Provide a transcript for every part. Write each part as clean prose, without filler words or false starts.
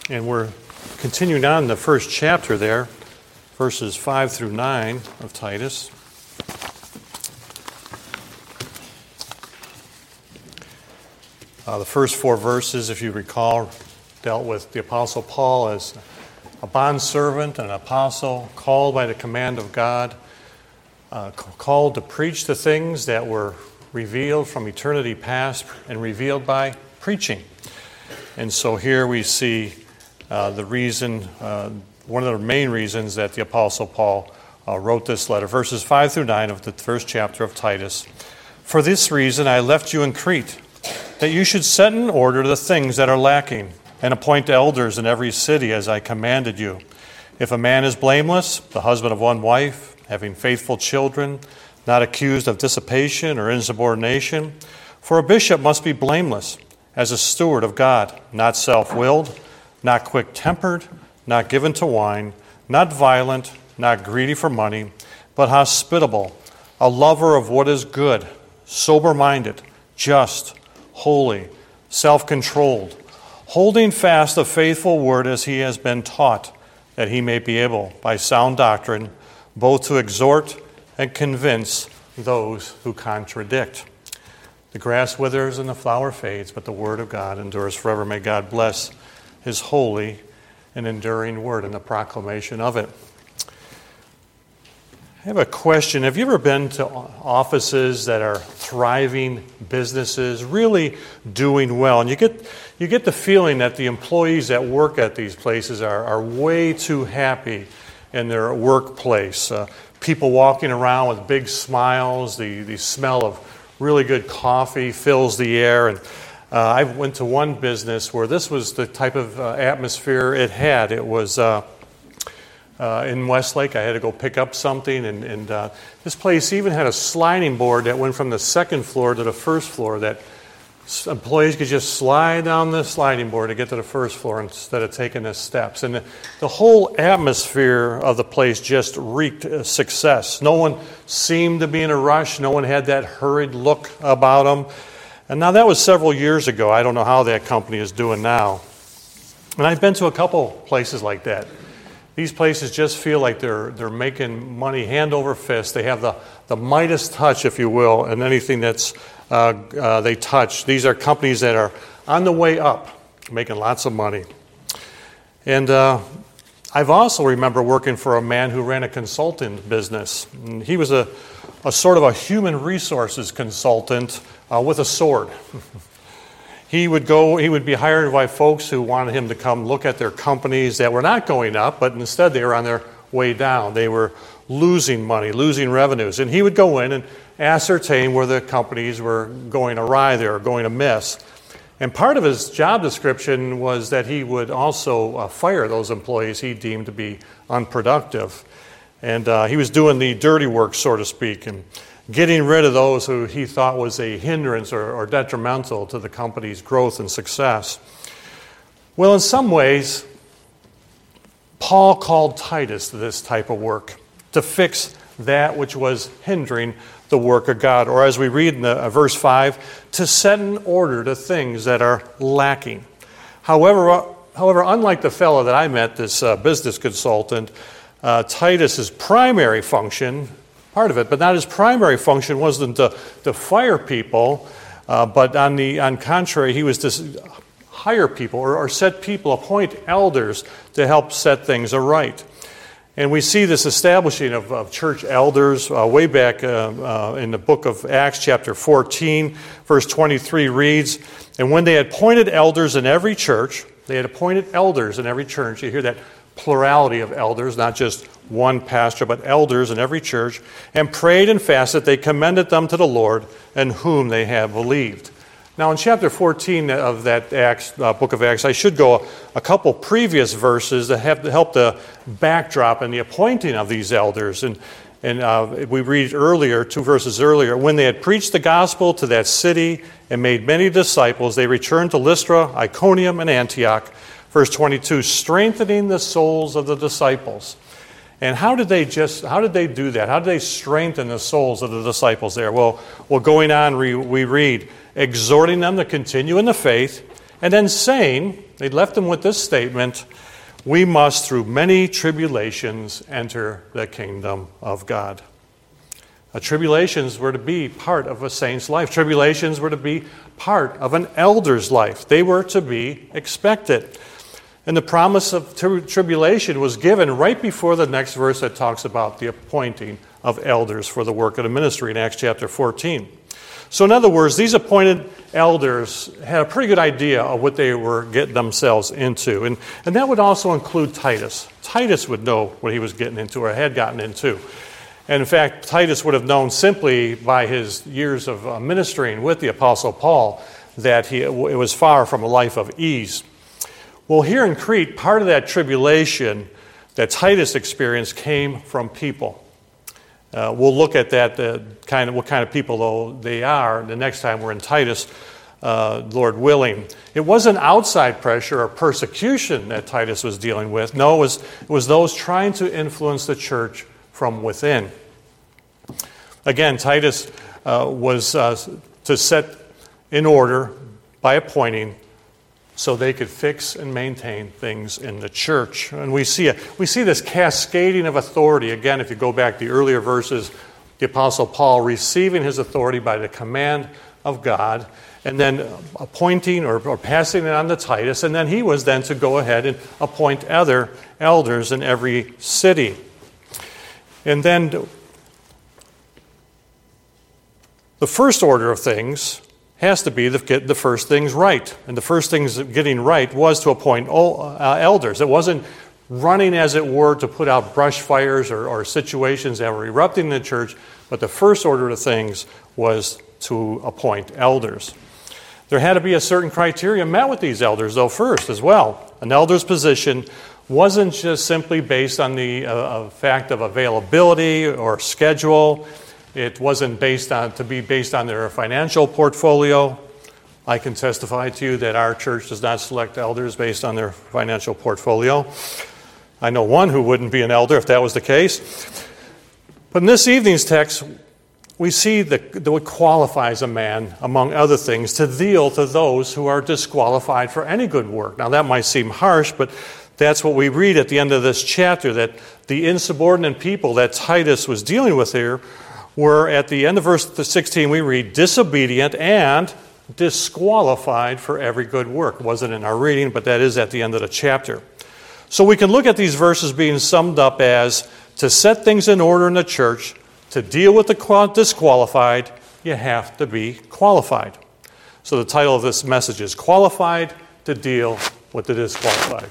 And we're continuing on in the first chapter there, verses 5 through 9 of Titus. The first four verses, if you recall, dealt with the Apostle Paul as a bondservant, an apostle, called by the command of God, called to preach the things that were revealed from eternity past and revealed by preaching. And so here we see the reason, one of the main reasons that the Apostle Paul wrote this letter, verses 5 through 9 of the first chapter of Titus. For this reason I left you in Crete, that you should set in order the things that are lacking, and appoint elders in every city as I commanded you. If a man is blameless, the husband of one wife, having faithful children, not accused of dissipation or insubordination, for a bishop must be blameless, as a steward of God, not self-willed, not quick-tempered, not given to wine, not violent, not greedy for money, but hospitable, a lover of what is good, sober-minded, just, holy, self-controlled, holding fast the faithful word as he has been taught, that he may be able, by sound doctrine, both to exhort and convince those who contradict. The grass withers and the flower fades, but the word of God endures forever. May God bless his holy and enduring word and the proclamation of it. I have a question. Have you ever been to offices that are thriving businesses, really doing well? And you get the feeling that the employees that work at these places are way too happy in their workplace. People walking around with big smiles, the smell of really good coffee fills the air. And I went to one business where this was the type of atmosphere it had. It was in Westlake. I had to go pick up something, and this place even had a sliding board that went from the second floor to the first floor, that employees could just slide down the sliding board to get to the first floor instead of taking the steps. And the whole atmosphere of the place just reeked success. No one seemed to be in a rush. No one had that hurried look about them. And now that was several years ago. I don't know how that company is doing now. And I've been to a couple places like that. These places just feel like they're making money hand over fist. They have the Midas touch, if you will, and anything that's they touch. These are companies that are on the way up, making lots of money. And I've also remember working for a man who ran a consulting business. And he was a sort of a human resources consultant with a sword. He would be hired by folks who wanted him to come look at their companies that were not going up, but instead they were on their way down. They were losing money, losing revenues. And he would go in and ascertain where the companies were going awry there, or going amiss. And part of his job description was that he would also fire those employees he deemed to be unproductive. And he was doing the dirty work, so to speak, and getting rid of those who he thought was a hindrance or detrimental to the company's growth and success. Well, in some ways, Paul called Titus to this type of work, to fix that which was hindering the work of God. Or as we read in verse 5, to set in order the things that are lacking. However, unlike the fellow that I met, this business consultant, Titus's primary function, part of it, but not his primary function, wasn't to fire people, but on contrary, he was to hire people or set people, appoint elders to help set things aright. And we see this establishing of church elders way back in the book of Acts, chapter 14, verse 23 reads, "And when they had appointed elders in every church," they had appointed elders in every church. You hear that plurality of elders, not just one pastor, but elders in every church, "and prayed and fasted, they commended them to the Lord, in whom they have believed." Now, in chapter 14 of that book of Acts, I should go a couple previous verses that have to help the backdrop and the appointing of these elders. And we read earlier, 2 verses earlier, "When they had preached the gospel to that city and made many disciples, they returned to Lystra, Iconium, and Antioch." Verse 22, "strengthening the souls of the disciples." And how did they do that? How did they strengthen the souls of the disciples there? Well, going on, we read, "exhorting them to continue in the faith, And then saying, they left them with this statement, we must through many tribulations enter the kingdom of God. Tribulations were to be part of a saint's life. Tribulations were to be part of an elder's life. They were to be expected. And the promise of tribulation was given right before the next verse that talks about the appointing of elders for the work of the ministry in Acts chapter 14. So in other words, these appointed elders had a pretty good idea of what they were getting themselves into. And that would also include Titus. Titus would know what he was getting into or had gotten into. And in fact, Titus would have known simply by his years of ministering with the Apostle Paul that it was far from a life of ease. Well, here in Crete, part of that tribulation that Titus experienced came from people. We'll look at that, what kind of people though they are the next time we're in Titus, Lord willing. It wasn't outside pressure or persecution that Titus was dealing with. No, it was those trying to influence the church from within. Again, Titus was to set in order by appointing so they could fix and maintain things in the church. And we see this cascading of authority. Again, if you go back to the earlier verses, the Apostle Paul receiving his authority by the command of God, and then appointing or passing it on to Titus, and then he was then to go ahead and appoint other elders in every city. And then the first order of things has to be to get the first things right. And the first things getting right was to appoint elders. It wasn't running, as it were, to put out brush fires or situations that were erupting in the church, but the first order of things was to appoint elders. There had to be a certain criteria met with these elders, though, first as well. An elder's position wasn't just simply based on the fact of availability or schedule. It wasn't based on their financial portfolio. I can testify to you that our church does not select elders based on their financial portfolio. I know one who wouldn't be an elder if that was the case. But in this evening's text, we see what qualifies a man, among other things, to deal to those who are disqualified for any good work. Now that might seem harsh, but that's what we read at the end of this chapter, that the insubordinate people that Titus was dealing with here were, at the end of verse 16, we read, disobedient and disqualified for every good work. It wasn't in our reading, but that is at the end of the chapter. So we can look at these verses being summed up as, to set things in order in the church, to deal with the disqualified, you have to be qualified. So the title of this message is Qualified to Deal with the Disqualified.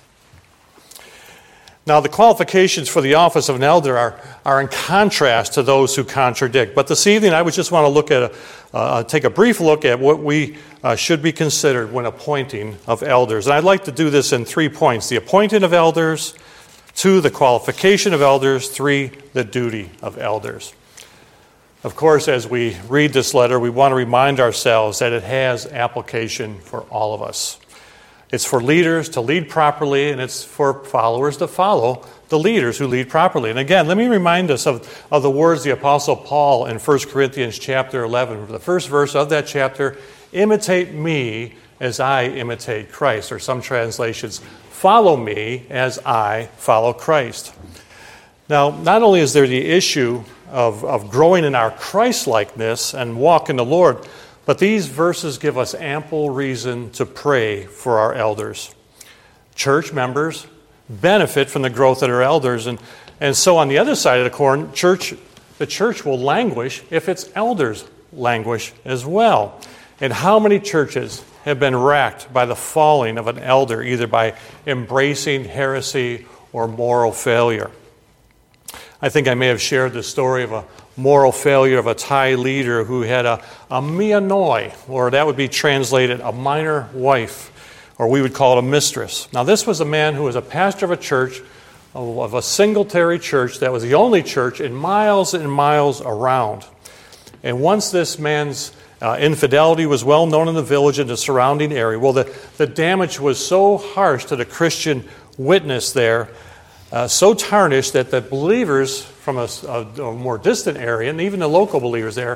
Now, the qualifications for the office of an elder are in contrast to those who contradict. But this evening, I would just want to take a brief look at what we should be considered when appointing of elders. And I'd like to do this in 3 points. The appointing of elders, 2, the qualification of elders, 3, the duty of elders. Of course, as we read this letter, we want to remind ourselves that it has application for all of us. It's for leaders to lead properly, and it's for followers to follow the leaders who lead properly. And again, let me remind us of the words the Apostle Paul in 1 Corinthians chapter 11, the first verse of that chapter, imitate me as I imitate Christ, or some translations, follow me as I follow Christ. Now, not only is there the issue of growing in our Christ-likeness and walk in the Lord, but these verses give us ample reason to pray for our elders. Church members benefit from the growth of their elders. And so on the other side of the coin, the church will languish if its elders languish as well. And how many churches have been racked by the falling of an elder, either by embracing heresy or moral failure? I think I may have shared the story of a moral failure of a Thai leader who had a mia noi, or that would be translated a minor wife, or we would call it a mistress. Now this was a man who was a pastor of a church, of a singletary church that was the only church in miles and miles around. And once this man's infidelity was well known in the village and the surrounding area, well, the damage was so harsh to the Christian witness there, so tarnished that the believers from a more distant area, and even the local believers there,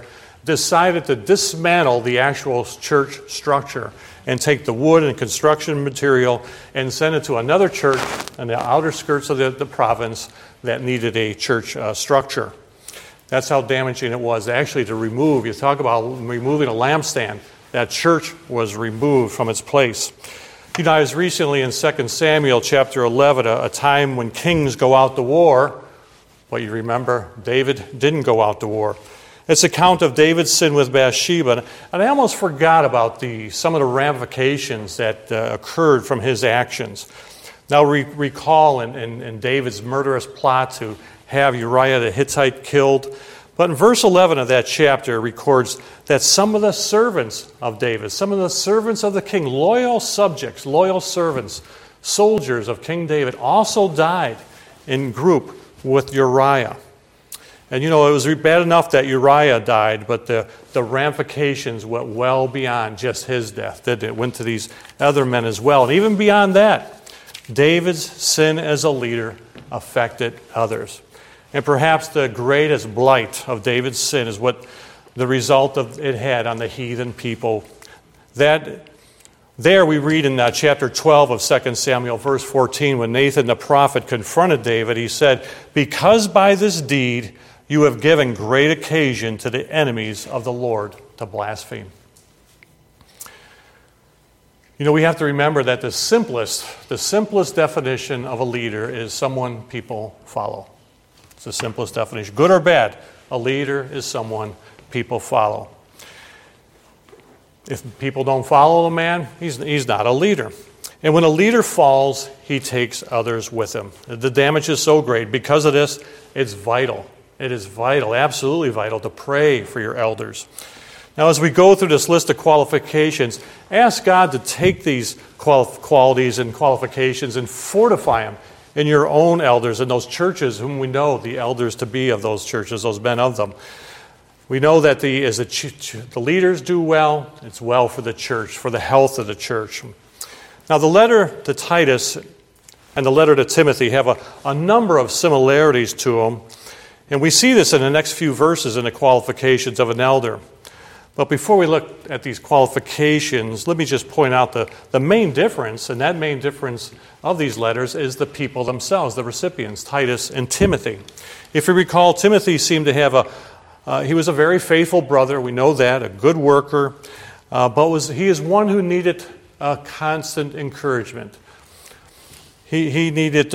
decided to dismantle the actual church structure and take the wood and construction material and send it to another church on the outer skirts of the province that needed a church structure. That's how damaging it was. Actually, to remove, you talk about removing a lampstand, that church was removed from its place. You know, I was recently in 2 Samuel chapter 11, a time when kings go out to war, but you remember David didn't go out to war. It's an account of David's sin with Bathsheba, and I almost forgot about some of the ramifications that occurred from his actions. Now recall in David's murderous plot to have Uriah the Hittite killed. But in verse 11 of that chapter records that some of the servants of David, some of the servants of the king, loyal subjects, loyal servants, soldiers of King David, also died in group with Uriah. And you know, it was bad enough that Uriah died, but the ramifications went well beyond just his death, didn't it? It went to these other men as well. And even beyond that, David's sin as a leader affected others. And perhaps the greatest blight of David's sin is what the result of it had on the heathen people. That there we read in chapter 12 of 2 Samuel, verse 14, when Nathan the prophet confronted David, he said, "Because by this deed you have given great occasion to the enemies of the Lord to blaspheme." You know, we have to remember that the simplest definition of a leader is someone people follow. It's the simplest definition. Good or bad, a leader is someone people follow. If people don't follow a man, he's not a leader. And when a leader falls, he takes others with him. The damage is so great. Because of this, it's vital. It is vital, absolutely vital, to pray for your elders. Now, as we go through this list of qualifications, ask God to take these qualities and qualifications and fortify them in your own elders, in those churches whom we know the elders to be of those churches, those men of them. We know that as the leaders do well, it's well for the church, for the health of the church. Now, the letter to Titus and the letter to Timothy have a number of similarities to them, and we see this in the next few verses in the qualifications of an elder. But before we look at these qualifications, let me just point out the main difference, and that main difference of these letters is the people themselves, the recipients, Titus and Timothy. If you recall, Timothy seemed to have he was a very faithful brother, we know that, a good worker, but he is one who needed constant encouragement. He needed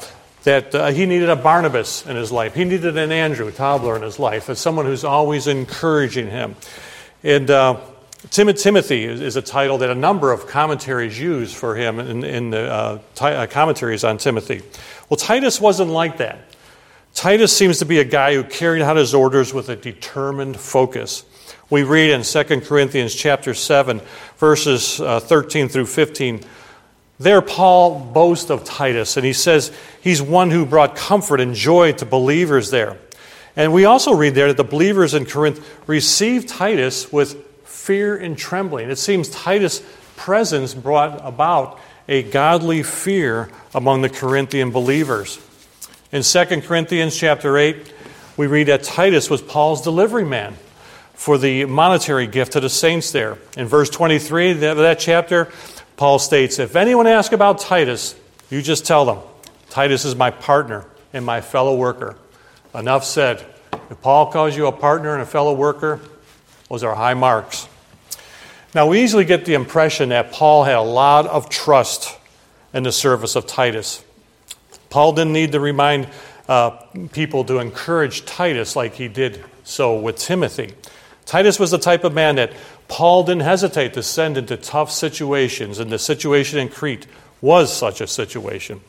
he needed a Barnabas in his life. He needed an Andrew Tobler in his life, as someone who's always encouraging him. And Timothy is a title that a number of commentaries use for him in the commentaries on Timothy. Well, Titus wasn't like that. Titus seems to be a guy who carried out his orders with a determined focus. We read in 2 Corinthians chapter 7, verses 13 through 15, there Paul boasts of Titus, and he says he's one who brought comfort and joy to believers there. And we also read there that the believers in Corinth received Titus with fear and trembling. It seems Titus' presence brought about a godly fear among the Corinthian believers. In 2 Corinthians chapter 8, we read that Titus was Paul's delivery man for the monetary gift to the saints there. In verse 23 of that chapter, Paul states, "If anyone asks about Titus, you just tell them, Titus is my partner and my fellow worker." Enough said. If Paul calls you a partner and a fellow worker, those are high marks. Now, we easily get the impression that Paul had a lot of trust in the service of Titus. Paul didn't need to remind people to encourage Titus like he did so with Timothy. Titus was the type of man that Paul didn't hesitate to send into tough situations, and the situation in Crete was such a situation.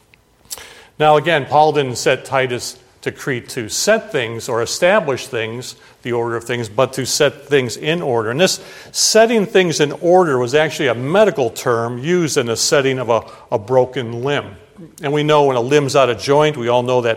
Now again, Paul didn't set Titus to Crete to set things or establish things, the order of things, but to set things in order. And this setting things in order was actually a medical term used in the setting of a broken limb. And we know when a limb's out of joint, we all know that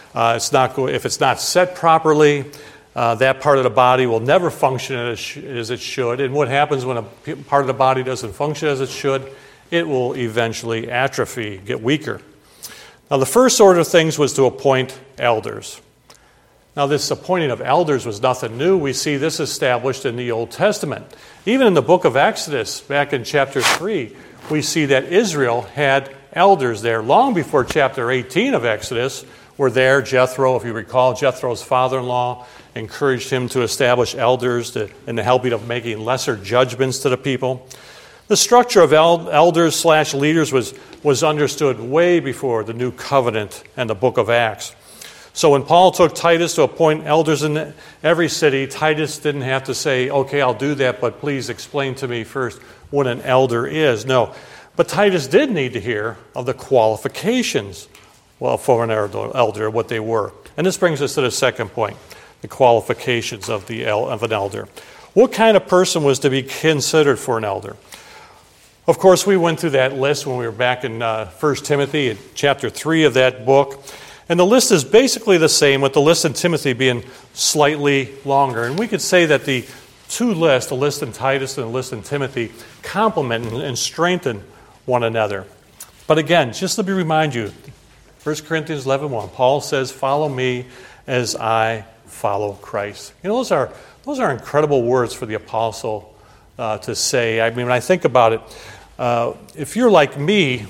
if it's not set properly, that part of the body will never function as it should. And what happens when a part of the body doesn't function as it should? It will eventually atrophy, get weaker. Now, the first order of things was to appoint elders. Now, this appointing of elders was nothing new. We see this established in the Old Testament. Even in the book of Exodus, back in chapter 3, we see that Israel had elders there. Long before chapter 18 of Exodus were there. Jethro, if you recall, Jethro's father-in-law encouraged him to establish elders in the helping of making lesser judgments to the people. The structure of elders/leaders was understood way before the New Covenant and the book of Acts. So when Paul took Titus to appoint elders in every city, Titus didn't have to say, okay, I'll do that, but please explain to me first what an elder is. No. But Titus did need to hear of the qualifications for an elder, what they were. And this brings us to the second point, the qualifications of an elder. What kind of person was to be considered for an elder? Of course, we went through that list when we were back in 1 Timothy, in chapter 3 of that book. And the list is basically the same, with the list in Timothy being slightly longer. And we could say that the two lists, the list in Titus and the list in Timothy, complement and strengthen one another. But again, just let me remind you, 1 Corinthians 11:1, Paul says, follow me as I follow Christ. You know, those are incredible words for the apostle to say. I mean, when I think about it, if you're like me,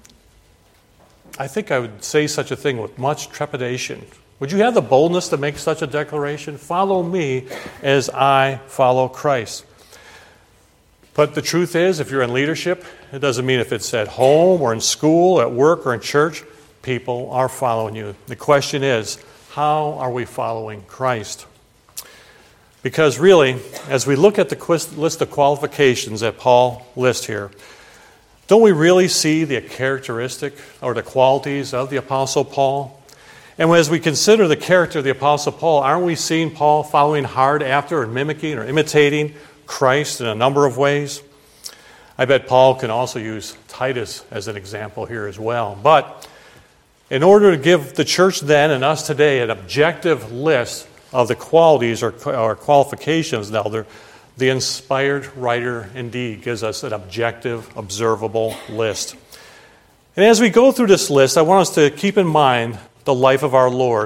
I think I would say such a thing with much trepidation. Would you have the boldness to make such a declaration? Follow me as I follow Christ. But the truth is, if you're in leadership, it doesn't mean if it's at home or in school, at work or in church, people are following you. The question is, how are we following Christ? Because really, as we look at the list of qualifications that Paul lists here, don't we really see the characteristic or the qualities of the Apostle Paul? And as we consider the character of the Apostle Paul, aren't we seeing Paul following hard after and mimicking or imitating Christ in a number of ways? I bet Paul can also use Titus as an example here as well. But in order to give the church then and us today an objective list of the qualities or qualifications of an elder, the inspired writer indeed gives us an objective, observable list. And as we go through this list, I want us to keep in mind the life of our Lord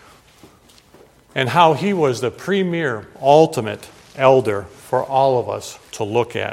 and how he was the premier, ultimate elder for all of us to look at.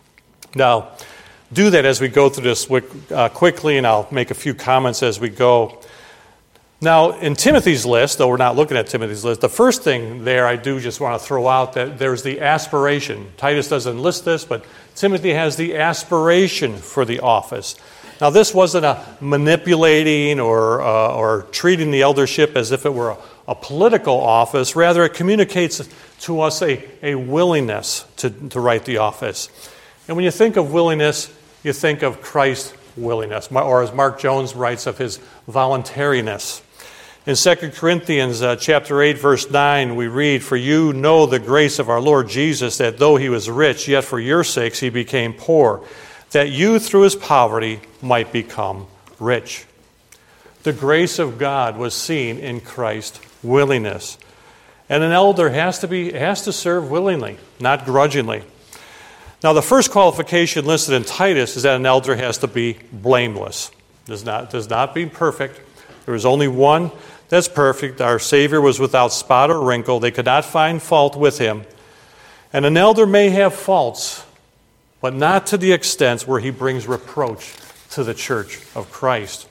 Now, do that as we go through this quickly, and I'll make a few comments as we go. Now, in Timothy's list, though we're not looking at Timothy's list, the first thing there I do just want to throw out that there's the aspiration. Titus doesn't list this, but Timothy has the aspiration for the office. Now, this wasn't a manipulating or treating the eldership as if it were a political office. Rather, it communicates to us a willingness to write the office. And when you think of willingness, you think of Christ's willingness, or as Mark Jones writes of his voluntariness. In 2 Corinthians chapter 8, verse 9, we read, "For you know the grace of our Lord Jesus, that though he was rich, yet for your sakes he became poor, that you through his poverty might become rich." The grace of God was seen in Christ's willingness. And an elder has to serve willingly, not grudgingly. Now, the first qualification listed in Titus is that an elder has to be blameless. Does not be perfect. There was only one that's perfect. Our Savior was without spot or wrinkle. They could not find fault with him. And an elder may have faults, but not to the extent where he brings reproach to the church of Christ.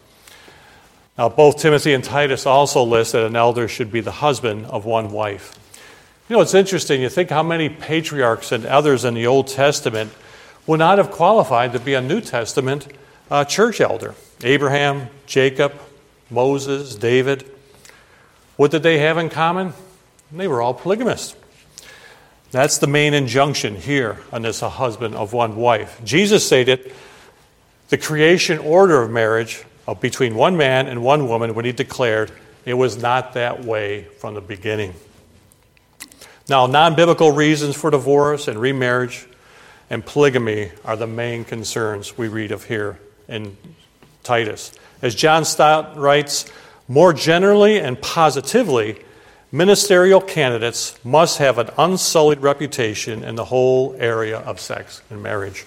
Now, both Timothy and Titus also list that an elder should be the husband of one wife. You know, it's interesting. You think how many patriarchs and others in the Old Testament would not have qualified to be a New Testament church elder. Abraham, Jacob, Moses, David. What did they have in common? They were all polygamists. That's the main injunction here on this a husband of one wife. Jesus stated the creation order of marriage between one man and one woman when he declared it was not that way from the beginning. Now, non-biblical reasons for divorce and remarriage and polygamy are the main concerns we read of here in Titus. As John Stott writes, more generally and positively, ministerial candidates must have an unsullied reputation in the whole area of sex and marriage.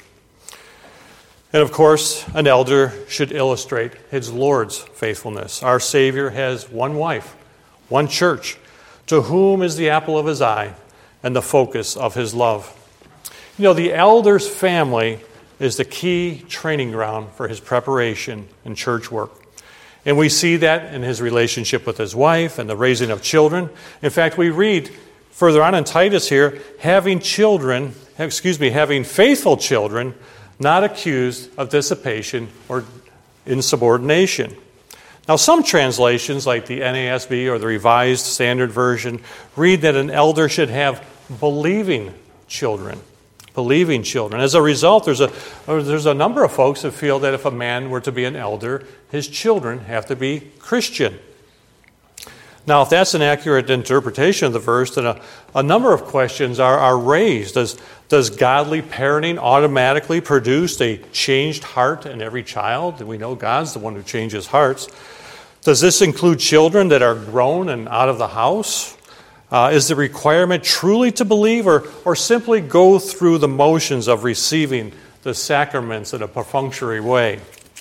And of course, an elder should illustrate his Lord's faithfulness. Our Savior has one wife, one church. to whom is the apple of his eye and the focus of his love. You know, the elder's family is the key training ground for his preparation in church work. And we see that in his relationship with his wife and the raising of children. In fact, we read further on in Titus here, having faithful children, not accused of dissipation or insubordination. Now, some translations, like the NASB or the Revised Standard Version, read that an elder should have believing children. Believing children. As a result, there's a number of folks that feel that if a man were to be an elder, his children have to be Christian. Now, if that's an accurate interpretation of the verse, then a number of questions are raised. Does godly parenting automatically produce a changed heart in every child? We know God's the one who changes hearts. Does this include children that are grown and out of the house? Is the requirement truly to believe or simply go through the motions of receiving the sacraments in a perfunctory way?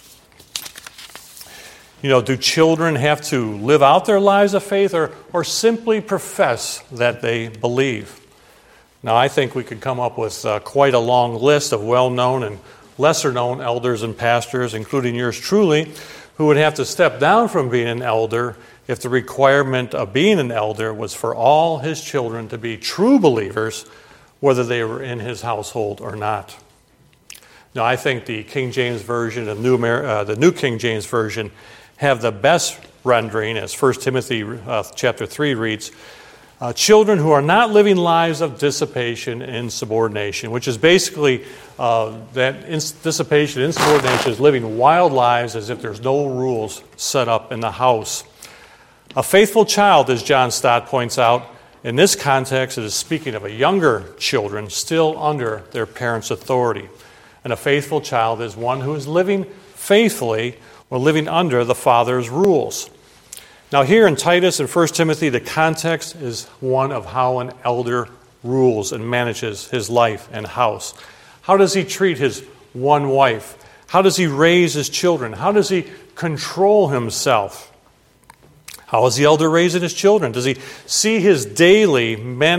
You know, do children have to live out their lives of faith or simply profess that they believe? Now, I think we could come up with quite a long list of well-known and lesser-known elders and pastors, including yours truly, who would have to step down from being an elder if the requirement of being an elder was for all his children to be true believers, whether they were in his household or not. Now, I think the King James Version and the New King James Version have the best rendering, as 1 Timothy chapter 3 reads, children who are not living lives of dissipation and insubordination, which is basically dissipation and insubordination is living wild lives as if there's no rules set up in the house. A faithful child, as John Stott points out, in this context, it is speaking of a younger children still under their parents' authority. And a faithful child is one who is living faithfully or living under the Father's rules. Now here in Titus and 1 Timothy, the context is one of how an elder rules and manages his life and house. How does he treat his one wife? How does he raise his children? How does he control himself? How is the elder raising his children? Does he see his daily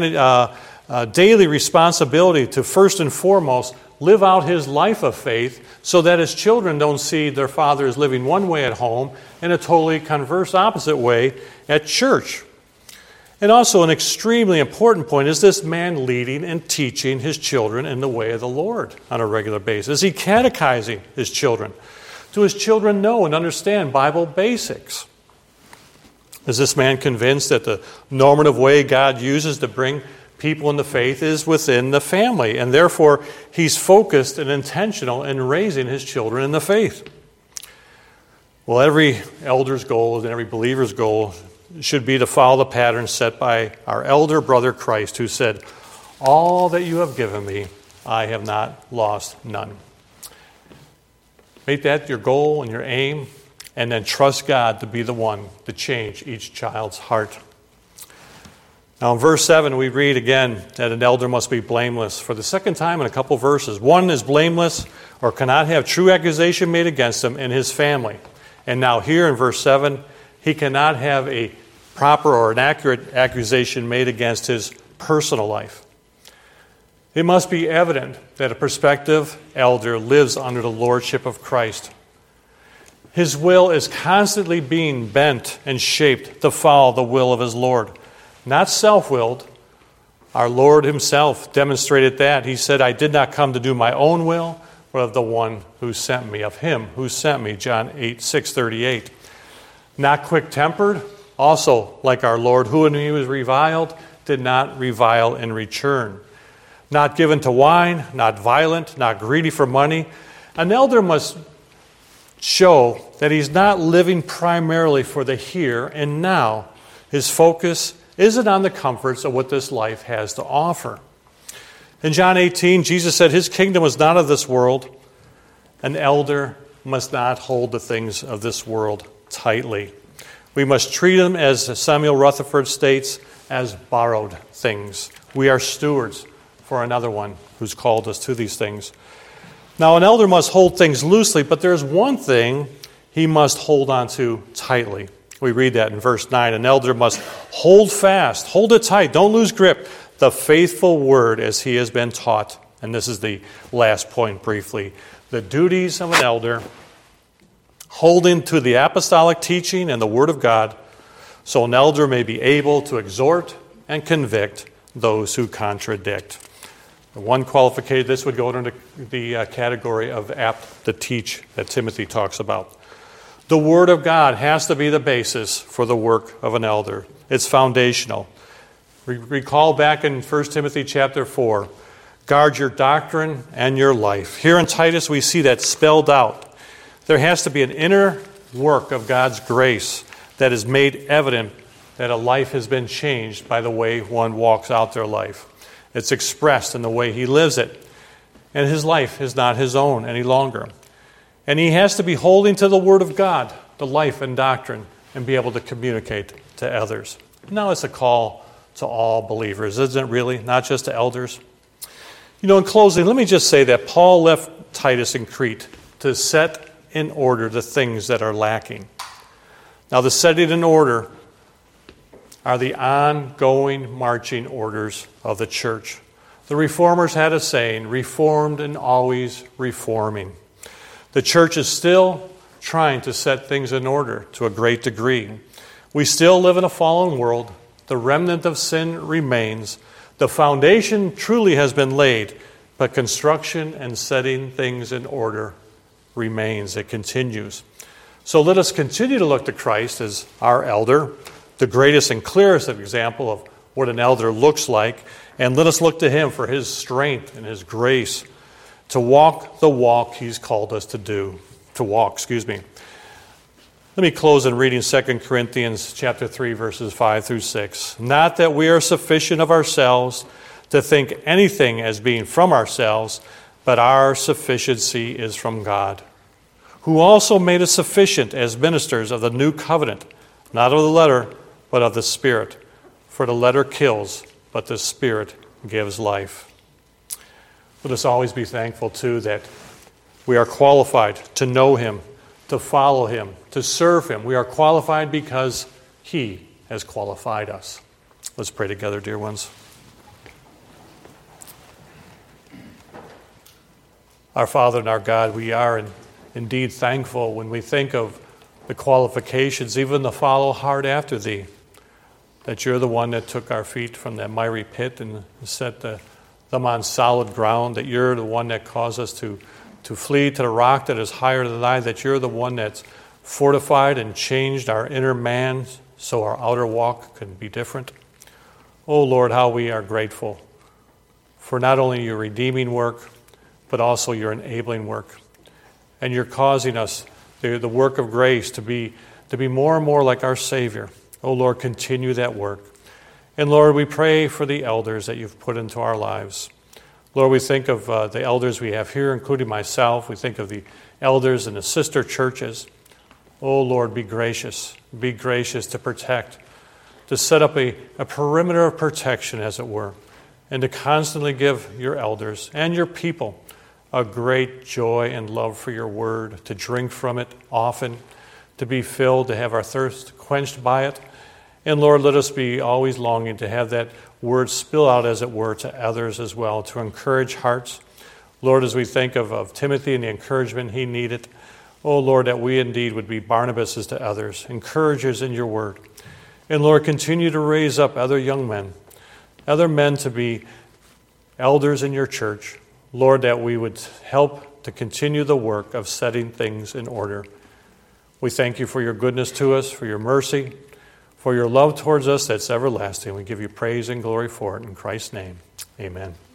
responsibility to first and foremost live out his life of faith so that his children don't see their father as living one way at home and a totally converse opposite way at church? And also an extremely important point is this man leading and teaching his children in the way of the Lord on a regular basis. Is he catechizing his children? Do his children know and understand Bible basics? Is this man convinced that the normative way God uses to bring people into faith is within the family, and therefore he's focused and intentional in raising his children in the faith? Well, every elder's goal and every believer's goal should be to follow the pattern set by our elder brother Christ, who said, "All that you have given me, I have not lost none." Make that your goal and your aim, and then trust God to be the one to change each child's heart. Now in verse 7 we read again that an elder must be blameless. For the second time in a couple verses. One is blameless or cannot have true accusation made against him in his family. And now here in verse 7, he cannot have a proper or an accurate accusation made against his personal life. It must be evident that a prospective elder lives under the lordship of Christ. His will is constantly being bent and shaped to follow the will of his Lord. Not self-willed. Our Lord himself demonstrated that. He said, "I did not come to do my own will, but of the one who sent me, of him who sent me," John 6:38. Not quick-tempered, also like our Lord, who when he was reviled, did not revile in return. Not given to wine, not violent, not greedy for money. An elder must show that he's not living primarily for the here and now. His focus isn't on the comforts of what this life has to offer. In John 18, Jesus said his kingdom was not of this world. An elder must not hold the things of this world tightly. We must treat them, as Samuel Rutherford states, as borrowed things. We are stewards for another one who's called us to these things. Now, an elder must hold things loosely, but there's one thing he must hold on to tightly. We read that in verse 9. An elder must hold fast, hold it tight, don't lose grip, the faithful word as he has been taught. And this is the last point briefly. The duties of an elder, holding to the apostolic teaching and the word of God, so an elder may be able to exhort and convict those who contradict. The one qualification, this would go under the category of apt to teach that Timothy talks about. The Word of God has to be the basis for the work of an elder. It's foundational. Recall back in 1 Timothy chapter 4, guard your doctrine and your life. Here in Titus we see that spelled out. There has to be an inner work of God's grace that is made evident that a life has been changed by the way one walks out their life. It's expressed in the way he lives it. And his life is not his own any longer. And he has to be holding to the Word of God, the life and doctrine, and be able to communicate to others. Now it's a call to all believers, isn't it really? Not just to elders. You know, in closing, let me just say that Paul left Titus in Crete to set in order the things that are lacking. Now, the setting in order are the ongoing marching orders of the church. The reformers had a saying, reformed and always reforming. The church is still trying to set things in order to a great degree. We still live in a fallen world. The remnant of sin remains. The foundation truly has been laid, but construction and setting things in order remains. It continues. So let us continue to look to Christ as our elder, the greatest and clearest example of what an elder looks like, and let us look to him for his strength and his grace to walk the walk he's called us to walk. Let me close in reading 2 Corinthians chapter 3, verses 5 through 6. Not that we are sufficient of ourselves to think anything as being from ourselves, but our sufficiency is from God, who also made us sufficient as ministers of the new covenant, not of the letter, but of the Spirit. For the letter kills, but the Spirit gives life. Let us always be thankful, too, that we are qualified to know Him, to follow Him, to serve Him. We are qualified because He has qualified us. Let's pray together, dear ones. Our Father and our God, we are indeed thankful when we think of the qualifications, even to follow hard after Thee, that You're the one that took our feet from that miry pit and set them on solid ground, that You're the one that caused us to flee to the rock that is higher than I, that You're the one that's fortified and changed our inner man so our outer walk can be different. Oh Lord, how we are grateful for not only Your redeeming work, but also Your enabling work. And You're causing us, the work of grace, to be more and more like our Savior. Oh Lord, continue that work. And Lord, we pray for the elders that You've put into our lives. Lord, we think of the elders we have here, including myself. We think of the elders in the sister churches. Oh Lord, be gracious. Be gracious to protect, to set up a perimeter of protection, as it were, and to constantly give Your elders and Your people a great joy and love for Your word, to drink from it often, to be filled, to have our thirst quenched by it. And Lord, let us be always longing to have that word spill out, as it were, to others as well, to encourage hearts. Lord, as we think of Timothy and the encouragement he needed, oh Lord, that we indeed would be Barnabases to others, encouragers in Your word. And Lord, continue to raise up other young men, other men to be elders in Your church. Lord, that we would help to continue the work of setting things in order. We thank You for Your goodness to us, for Your mercy, for Your love towards us that's everlasting. We give You praise and glory for it. In Christ's name, amen.